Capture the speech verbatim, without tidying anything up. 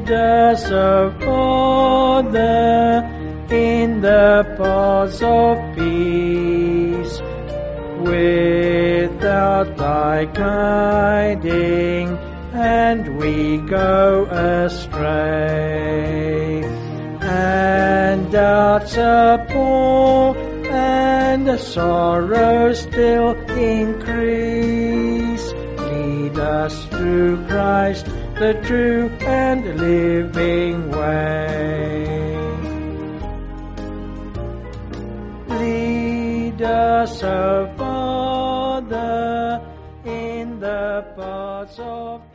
Lead us, O Father, in the paths of peace. Without thy guiding, and we go astray, and doubts appall, and the sorrow still increase. Lead us through Christ, the true and living way. Lead us, O Father, in the paths of